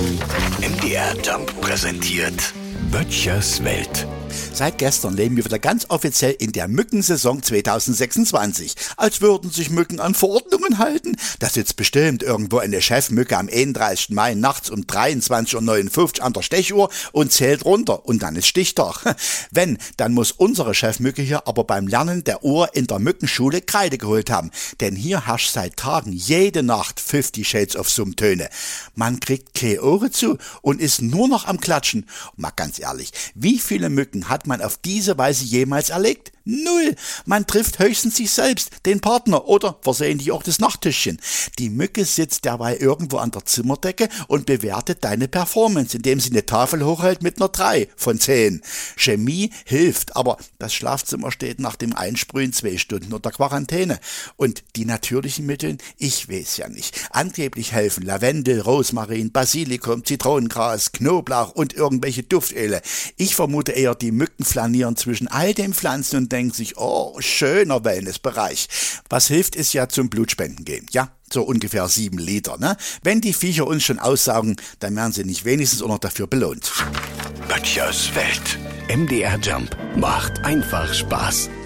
MDR Jump präsentiert Böttchers Welt. Seit gestern leben wir wieder ganz offiziell in der Mückensaison 2026. Als würden sich Mücken an Verordnungen halten. Da sitzt bestimmt irgendwo eine Chefmücke am 31. Mai nachts um 23:59 Uhr an der Stechuhr und zählt runter. Und dann ist Stichtag. Wenn, dann muss unsere Chefmücke hier aber beim Lernen der Uhr in der Mückenschule Kreide geholt haben. Denn hier herrscht seit Tagen jede Nacht 50 Shades of Summtöne. Man kriegt keine Ohren zu und ist nur noch am Klatschen. Mal ganz ehrlich, wie viele Mücken hat man auf diese Weise jemals erlegt? 0. Man trifft höchstens sich selbst, den Partner oder versehentlich auch das Nachttischchen. Die Mücke sitzt derweil irgendwo an der Zimmerdecke und bewertet deine Performance, indem sie eine Tafel hochhält mit einer 3 von 10. Chemie hilft, aber das Schlafzimmer steht nach dem Einsprühen 2 Stunden unter Quarantäne. Und die natürlichen Mittel, ich weiß ja nicht. Angeblich helfen Lavendel, Rosmarin, Basilikum, Zitronengras, Knoblauch und irgendwelche Duftöle. Ich vermute eher, die Mücken flanieren zwischen all den Pflanzen und denken sich, oh, schöner Wellnessbereich. Was hilft, ist ja zum Blutspenden gehen, ja? So ungefähr 7 Liter, ne? Wenn die Viecher uns schon aussaugen, dann werden sie nicht wenigstens auch noch dafür belohnt. Böttchers Welt. MDR Jump macht einfach Spaß.